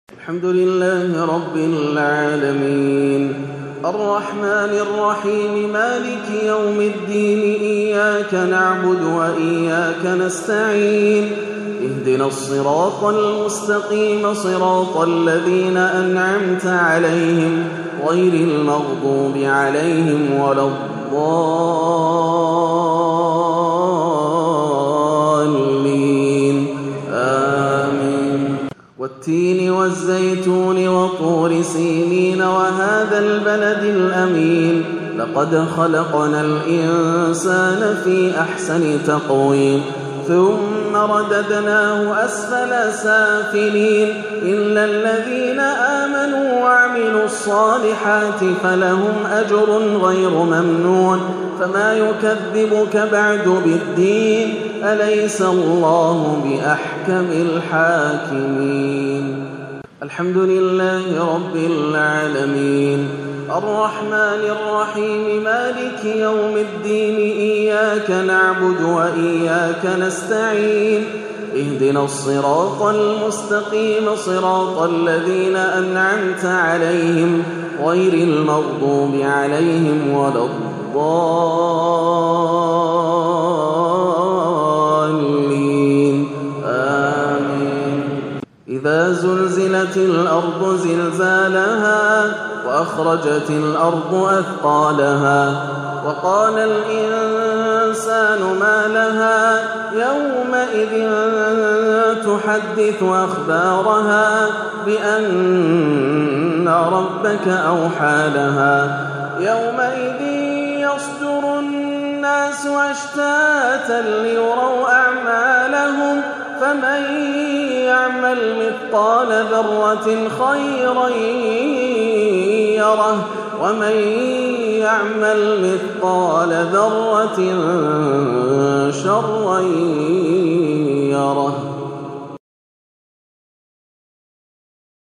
الحمد لله رب العالمين الرحمن الرحيم مالك يوم الدين إياك نعبد وإياك نستعين اهدنا الصراط المستقيم صراط الذين أنعمت عليهم غير المغضوب عليهم ولا الضالين آمين والتين والزيتون وطور سينين وهذا البلد الأمين لقد خلقنا الإنسان في أحسن تقويم ثم رددناه أسفل سافلين إلا الذين آمنوا وعملوا الصالحات فلهم أجر غير ممنون فما يكذبك بعد بالدين أليس الله بأحكم الحاكمين الحمد لله رب العالمين الرحمن الرحيم مالك يوم الدين إياك نعبد وإياك نستعين اهدنا الصراط المستقيم صراط الذين أنعمت عليهم غير المغضوب عليهم ولا الضالين آمين إذا زلزلت الأرض زلزالها وأخرجت الأرض أثقالها وقال الإنسان ما لها يومئذ تحدث أخبارها بأن ربك أوحى لها يومئذ يصدر الناس أشتاتا ليروا أعمالهم فمن يعمل مثقال ذرة خيرا يره ومن يعمل مثقال ذرة شرا